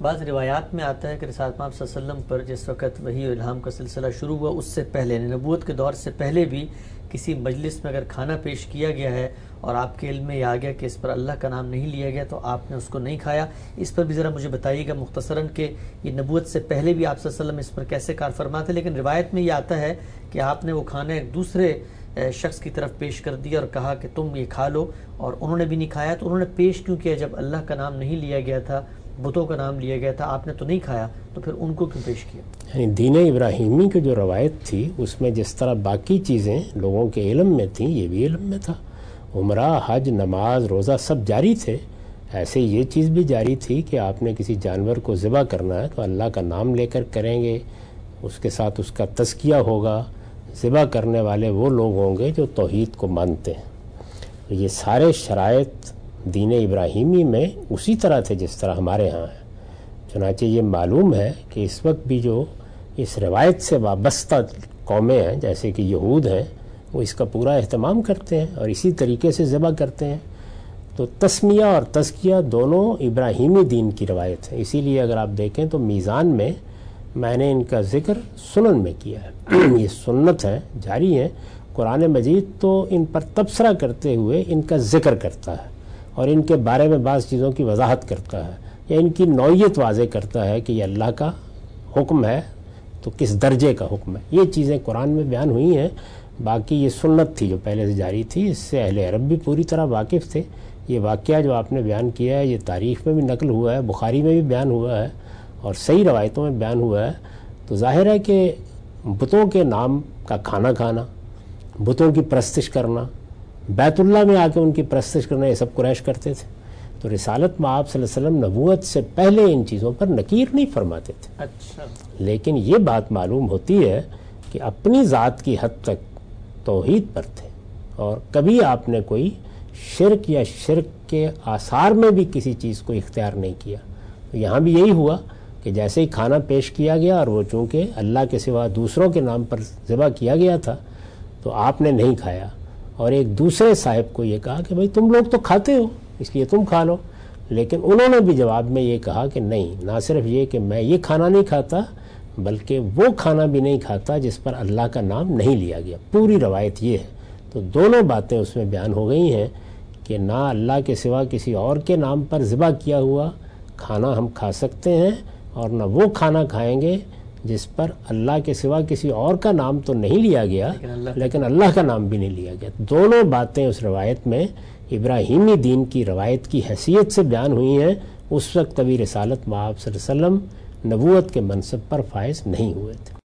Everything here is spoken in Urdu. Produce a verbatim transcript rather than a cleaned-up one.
بعض روایات میں آتا ہے کہ رسالت مآب صلی اللہ علیہ وسلم پر جس وقت وحی و الہام کا سلسلہ شروع ہوا اس سے پہلے، نبوت کے دور سے پہلے بھی کسی مجلس میں اگر کھانا پیش کیا گیا ہے اور آپ کے علم میں یہ آ گیا کہ اس پر اللہ کا نام نہیں لیا گیا تو آپ نے اس کو نہیں کھایا. اس پر بھی ذرا مجھے بتائیے گا مختصراً کہ یہ نبوت سے پہلے بھی آپ صلی اللہ علیہ وسلم اس پر کیسے کار فرما تھے، لیکن روایت میں یہ آتا ہے کہ آپ نے وہ کھانا ایک دوسرے شخص کی طرف پیش کر دیا اور کہا کہ تم یہ کھا لو، اور انہوں نے بھی نہیں کھایا. تو انہوں نے پیش کیوں کیا جب اللہ کا نام نہیں لیا گیا تھا، بتوں کا نام لیا گیا تھا، آپ نے تو نہیں کھایا، تو پھر ان کو کیوں پیش کیا؟ یعنی دین ابراہیمی کی جو روایت تھی اس میں جس طرح باقی چیزیں لوگوں کے علم میں تھیں یہ بھی علم میں تھا. عمرہ، حج، نماز، روزہ سب جاری تھے. ایسے یہ چیز بھی جاری تھی کہ آپ نے کسی جانور کو ذبح کرنا ہے تو اللہ کا نام لے کر کریں گے، اس کے ساتھ اس کا تزکیہ ہوگا، ذبح کرنے والے وہ لوگ ہوں گے جو توحید کو مانتے ہیں. یہ سارے شرائط دین ابراہیمی میں اسی طرح تھے جس طرح ہمارے ہاں ہیں. چنانچہ یہ معلوم ہے کہ اس وقت بھی جو اس روایت سے وابستہ قومیں ہیں جیسے کہ یہود ہیں وہ اس کا پورا اہتمام کرتے ہیں اور اسی طریقے سے ذبح کرتے ہیں. تو تسمیہ اور تزکیہ دونوں ابراہیمی دین کی روایت ہے. اسی لیے اگر آپ دیکھیں تو میزان میں میں نے ان کا ذکر سنن میں کیا ہے. یہ سنت ہے، جاری ہیں. قرآن مجید تو ان پر تبصرہ کرتے ہوئے ان کا ذکر کرتا ہے اور ان کے بارے میں بعض چیزوں کی وضاحت کرتا ہے یا ان کی نوعیت واضح کرتا ہے کہ یہ اللہ کا حکم ہے تو کس درجے کا حکم ہے. یہ چیزیں قرآن میں بیان ہوئی ہیں. باقی یہ سنت تھی جو پہلے سے جاری تھی، اس سے اہل عرب بھی پوری طرح واقف تھے. یہ واقعہ جو آپ نے بیان کیا ہے یہ تاریخ میں بھی نقل ہوا ہے، بخاری میں بھی بیان ہوا ہے اور صحیح روایتوں میں بیان ہوا ہے. تو ظاہر ہے کہ بتوں کے نام کا کھانا کھانا، بتوں کی پرستش کرنا، بیت اللہ میں آ کے ان کی پرستش کرنا، یہ سب قریش کرتے تھے. تو رسالت مآب صلی اللہ علیہ وسلم نبوت سے پہلے ان چیزوں پر نکیر نہیں فرماتے تھے. اچھا. لیکن یہ بات معلوم ہوتی ہے کہ اپنی ذات کی حد تک توحید پر تھے اور کبھی آپ نے کوئی شرک یا شرک کے آثار میں بھی کسی چیز کو اختیار نہیں کیا. تو یہاں بھی یہی ہوا کہ جیسے ہی کھانا پیش کیا گیا اور وہ چونکہ اللہ کے سوا دوسروں کے نام پر ذبح کیا گیا تھا تو آپ نے نہیں کھایا اور ایک دوسرے صاحب کو یہ کہا کہ بھئی تم لوگ تو کھاتے ہو اس لیے تم کھا لو. لیکن انہوں نے بھی جواب میں یہ کہا کہ نہیں، نہ صرف یہ کہ میں یہ کھانا نہیں کھاتا بلکہ وہ کھانا بھی نہیں کھاتا جس پر اللہ کا نام نہیں لیا گیا. پوری روایت یہ ہے. تو دونوں باتیں اس میں بیان ہو گئی ہیں کہ نہ اللہ کے سوا کسی اور کے نام پر ذبح کیا ہوا کھانا ہم کھا سکتے ہیں اور نہ وہ کھانا کھائیں گے جس پر اللہ کے سوا کسی اور کا نام تو نہیں لیا گیا لیکن اللہ کا نام بھی نہیں لیا گیا. دونوں باتیں اس روایت میں ابراہیمی دین کی روایت کی حیثیت سے بیان ہوئی ہیں. اس وقت ابھی رسالت مآب صلی اللہ علیہ وسلم نبوت کے منصب پر فائز نہیں ہوئے تھے.